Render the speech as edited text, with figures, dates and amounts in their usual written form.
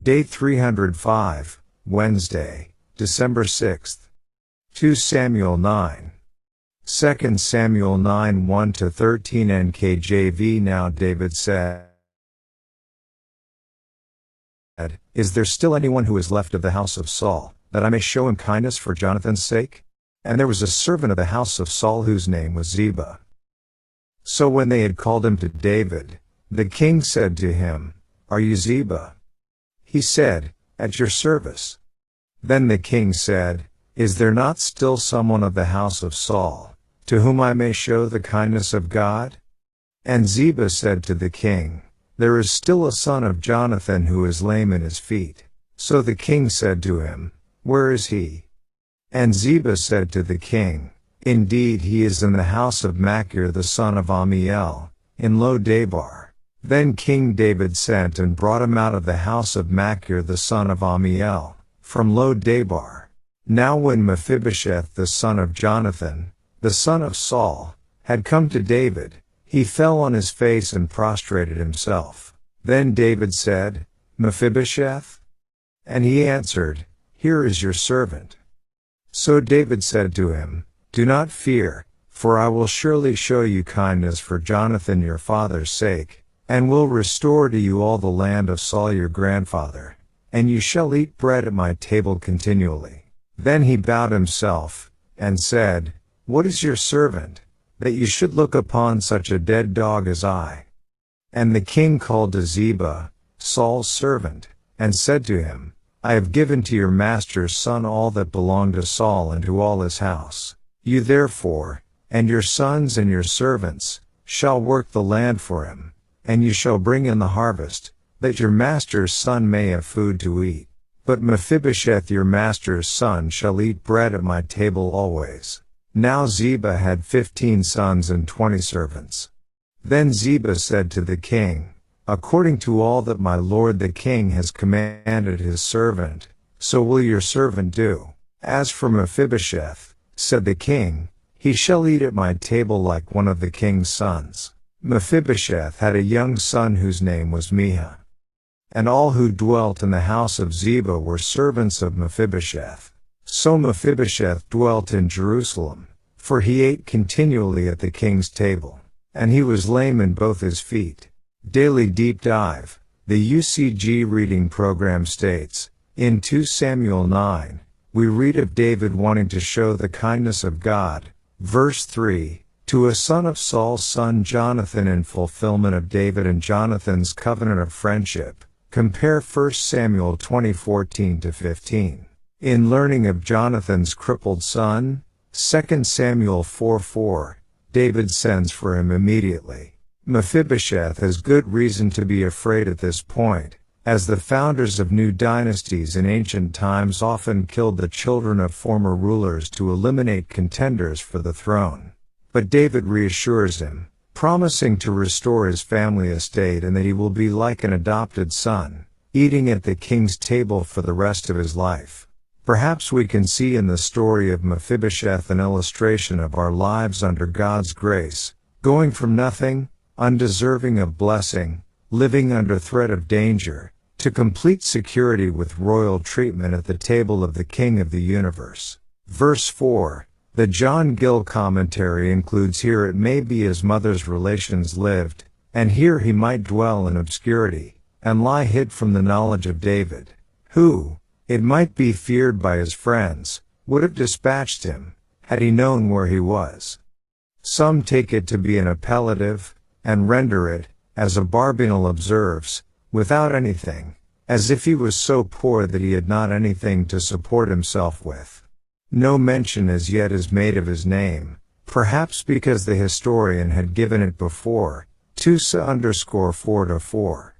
Day 305, Wednesday, December 6th. 2 Samuel 9. 2 Samuel 9 1-13 NKJV. Now David said, "Is there still anyone who is left of the house of Saul, that I may show him kindness for Jonathan's sake?" And there was a servant of the house of Saul whose name was Ziba. So when they had called him to David, the king said to him, "Are you Ziba?" He said, "At your service." Then the king said, "Is there not still someone of the house of Saul, to whom I may show the kindness of God?" And Ziba said to the king, "There is still a son of Jonathan who is lame in his feet." So the king said to him, "Where is he?" And Ziba said to the king, "Indeed he is in the house of Machir the son of Ammiel, in Lo-Debar." Then King David sent and brought him out of the house of Machir the son of Ammiel, from Lo-Debar. Now when Mephibosheth the son of Jonathan, the son of Saul, had come to David, he fell on his face and prostrated himself. Then David said, "Mephibosheth?" And he answered, "Here is your servant." So David said to him, "Do not fear, for I will surely show you kindness for Jonathan your father's sake, and will restore to you all the land of Saul your grandfather, and you shall eat bread at my table continually." Then he bowed himself, and said, "What is your servant, that you should look upon such a dead dog as I?" And the king called to Ziba, Saul's servant, and said to him, "I have given to your master's son all that belonged to Saul and to all his house. You therefore, and your sons and your servants, shall work the land for him, and you shall bring in the harvest, that your master's son may have food to eat. But Mephibosheth your master's son shall eat bread at my table always." Now Ziba had 15 sons and 20 servants. Then Ziba said to the king, "According to all that my lord the king has commanded his servant, so will your servant do. As for Mephibosheth," said the king, "he shall eat at my table like one of the king's sons." Mephibosheth had a young son whose name was Miha. And all who dwelt in the house of Ziba were servants of Mephibosheth. So Mephibosheth dwelt in Jerusalem, for he ate continually at the king's table, and he was lame in both his feet. Daily Deep Dive, the UCG reading program states, in 2 Samuel 9, we read of David wanting to show the kindness of God. Verse 3, to a son of Saul's son Jonathan in fulfillment of David and Jonathan's covenant of friendship. Compare 1 Samuel 20:14-15. In learning of Jonathan's crippled son, 2 Samuel 4:4, David sends for him immediately. Mephibosheth has good reason to be afraid at this point, as the founders of new dynasties in ancient times often killed the children of former rulers to eliminate contenders for the throne. But David reassures him, promising to restore his family estate and that he will be like an adopted son, eating at the king's table for the rest of his life. Perhaps we can see in the story of Mephibosheth an illustration of our lives under God's grace, going from nothing, undeserving of blessing, living under threat of danger, to complete security with royal treatment at the table of the King of the universe. Verse 4. The John Gill commentary includes, here it may be his mother's relations lived, and here he might dwell in obscurity, and lie hid from the knowledge of David, who, it might be feared by his friends, would have dispatched him, had he known where he was. Some take it to be an appellative, and render it, as a Barbinal observes, without anything, as if he was so poor that he had not anything to support himself with. No mention as yet is made of his name, perhaps because the historian had given it before, 2 Sa_4-4.